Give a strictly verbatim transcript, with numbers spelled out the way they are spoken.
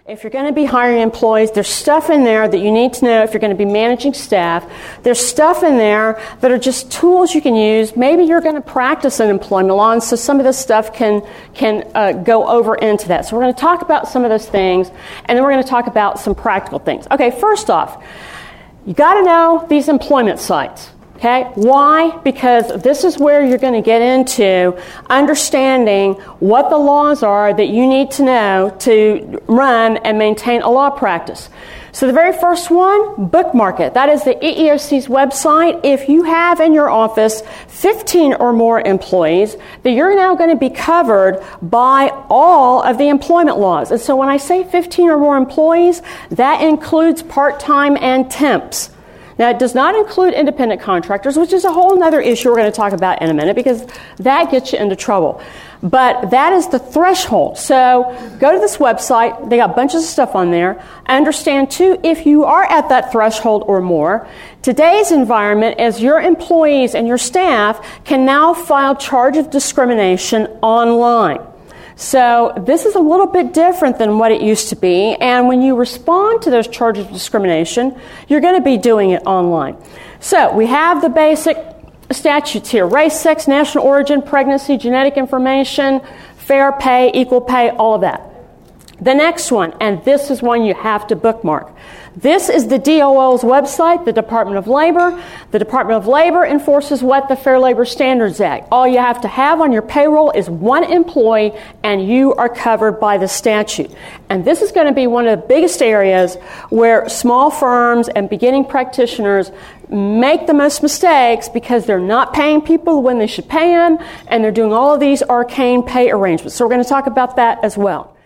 If you're going to be hiring employees, there's stuff in there that you need to know if you're going to be managing staff. There's stuff in there that are just tools you can use. Maybe you're going to practice an employment law, and so some of this stuff can can uh, go over into that. So we're going to talk about some of those things, and then we're going to talk about some practical things. Okay, first off, you got to know these employment sites. Okay, why? Because this is where you're going to get into understanding what the laws are that you need to know to run and maintain a law practice. So the very first one, bookmark it. That is the E E O C's website. If you have in your office fifteen or more employees, that you're now going to be covered by all of the employment laws. And so when I say fifteen or more employees, that includes part-time and temps. Now, it does not include independent contractors, which is a whole other issue we're going to talk about in a minute, because that gets you into trouble. But that is the threshold. So go to this website. They got bunches of stuff on there. Understand, too, if you are at that threshold or more, today's environment is your employees and your staff can now file charge of discrimination online. So this is a little bit different than what it used to be, and when you respond to those charges of discrimination, you're going to be doing it online. So we have the basic statutes here: race, sex, national origin, pregnancy, genetic information, fair pay, equal pay, all of that. The next one, and this is one you have to bookmark. This is the D O L's website, the Department of Labor. The Department of Labor enforces what? The Fair Labor Standards Act. All you have to have on your payroll is one employee, and you are covered by the statute. And this is going to be one of the biggest areas where small firms and beginning practitioners make the most mistakes, because they're not paying people when they should pay them, and they're doing all of these arcane pay arrangements. So we're going to talk about that as well.